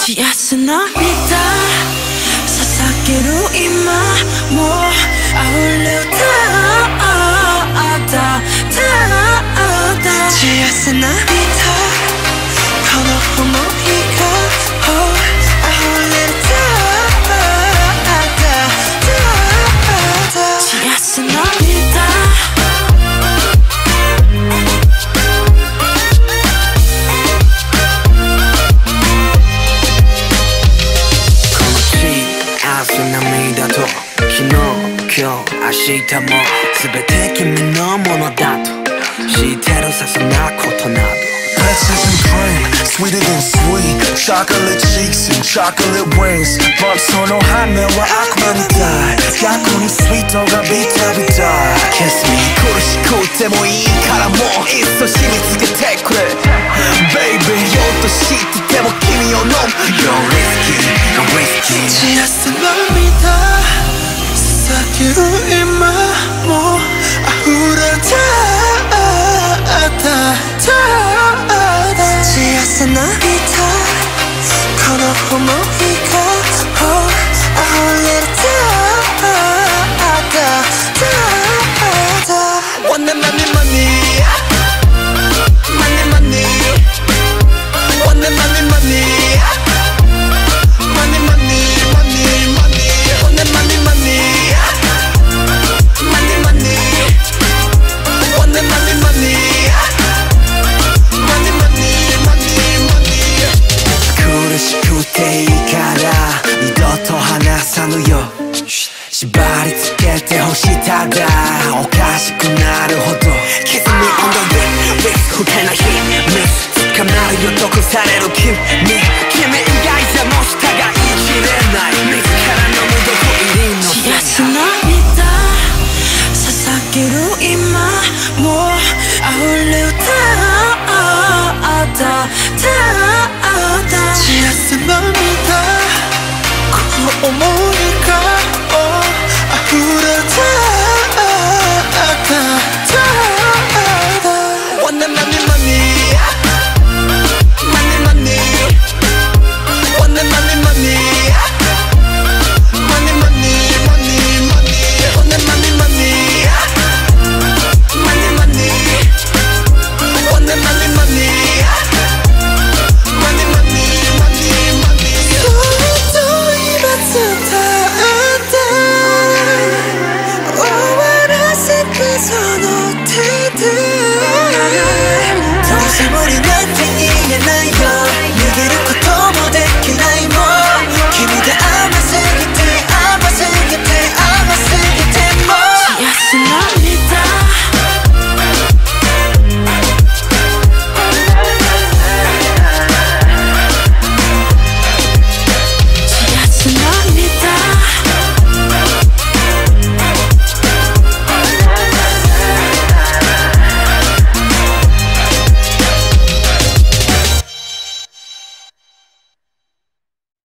幸せ涙捧げる今も溢れ歌幸せ涙この想いが溢れる幸せ涙涙と昨日今日明日も全て君のものだと知ってるさそんなことなど Peaches and cream, sweeter than sweet Chocolate cheeks and chocolate wings But その反応は悪魔みたい逆にスイートがビタビタ Kiss me 苦しくてもいいからもういっそ染みつけてくれ Baby 酔うと知ってても君を飲む You're risky, you're risky 幸せ涙捧げる今も溢れた幸せ涙この想い